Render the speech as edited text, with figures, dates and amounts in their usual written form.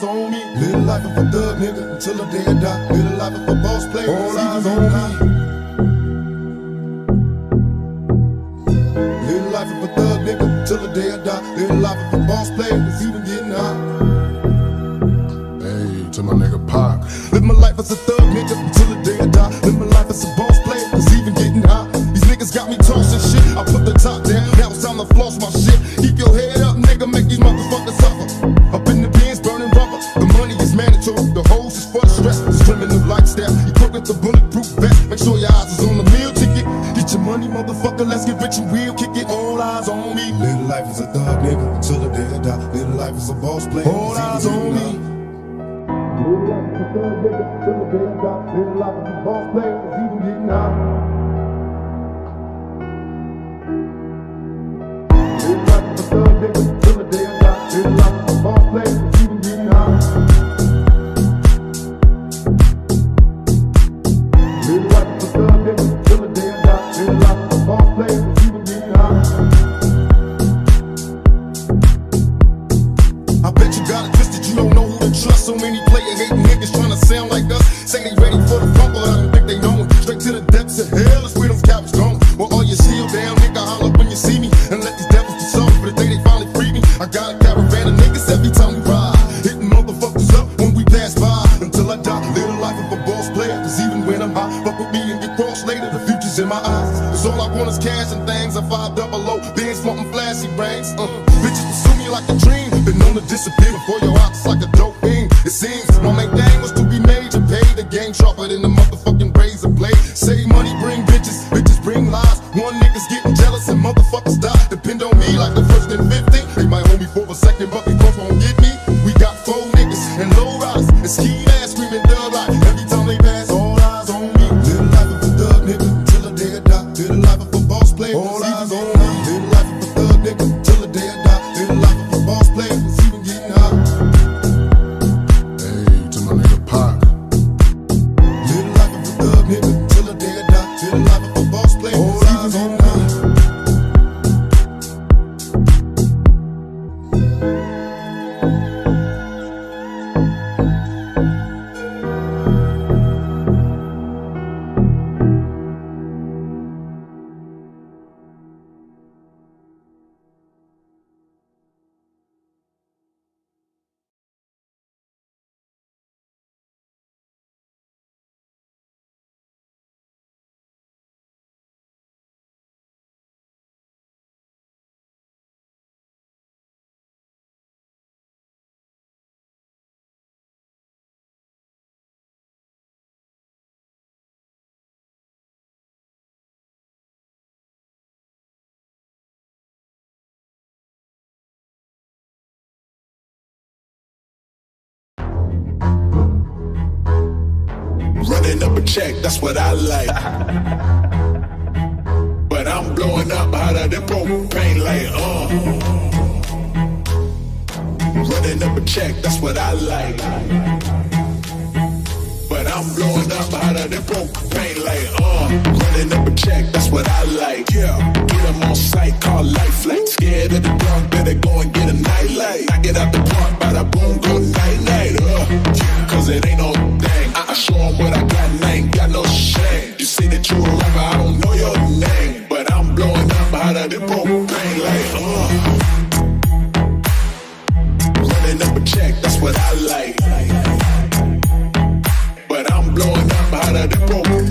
on me. Live the life of a thug nigga until the day I die. Live the life of a boss player. All eyes on me. Live the life of a thug nigga till the day I die. Live the life of a boss player, it's even getting hot. Hey, to my nigga Pac. Live my life as a thug nigga till the day I die. Live my life as a boss player, it's even getting hot. These niggas got me tossing shit. I put the top down, now it's time to floss my shit. Keep your head up, nigga, make these motherfuckers suffer. Up in the bins, burning rubber. The money is mandatory, the hose is for the stress. This criminal lifestyle, you cook with the bulletproof vest. Make sure your eyes is on the meal ticket. Get your money, motherfucker, let's get rich and real. Kick it, all eyes on me. Live life as a thug nigga until the day I die. Live life as a boss player, all eyes on me. Live life as a thug nigga till the day I die. Live life as a boss player, it's even getting hot. Live life as a thug nigga till the day I die. Live life as a boss player, it's even getting hot. Live life as a thug nigga till the day I die. Live life as a boss player, it's even getting hot. I bet you got it twisted, you don't know who to trust. So many player-hating niggas tryna sound like us. Say they ready for the funk, but I don't think they know it. Straight to the depths of hell is where them cowards going. Well, all you seal down, nigga, holler when you see me. And let these devils be sorry for the day they finally free me. I got a caravan of niggas every time we ride, hitting motherfuckers up when we pass by. Until I die, live the life of a boss player. Cause even when I'm high, fuck with me and get crossed later. The future's in my eyes, cause all I want is cash and things. I 500, being smart and flashy rings. Bitches pursue me like a dream. Been known to disappear before your eyes like a dope fiend. It seems my main thing was to be major, pay the game sharper than the motherfucking razor blade. Save money, bring bitches, bitches bring lies. One nigga's getting jealous and motherfuckers die. Depend on me like the first and 50. They might hold me for a second, but they both won't get me. We got 4 niggas and low riders and ski ass screaming thug life. Every time they pass, all eyes on me. Live the life of a thug nigga till the day I die. Live the life of a boss player, all eyes on me. Live the life of a thug nigga till the day I die. Live the life of a boss player, it's even getting hot. Hey, to my nigga Pac. Live the life of a thug nigga till the day I die. Live the life of a boss player, all eyes on me. Running up a check, that's what I like. But I'm blowing up hotter than propane, like, Running up a check, that's what I like. But I'm blowing up hotter than propane, like, Running up a check, that's what I like, yeah. Get them on sight, call life flight. Scared of the dark, better go and get a nightlight. I get out the park, bada boom, go night-night, Cause it ain't no thing. I show them what I got and I ain't got no shame. You say that you a rapper, I don't know your name. But I'm blowing up hotter than propane, like, Running up a check, that's what I like. But I'm blowing up hotter than propane.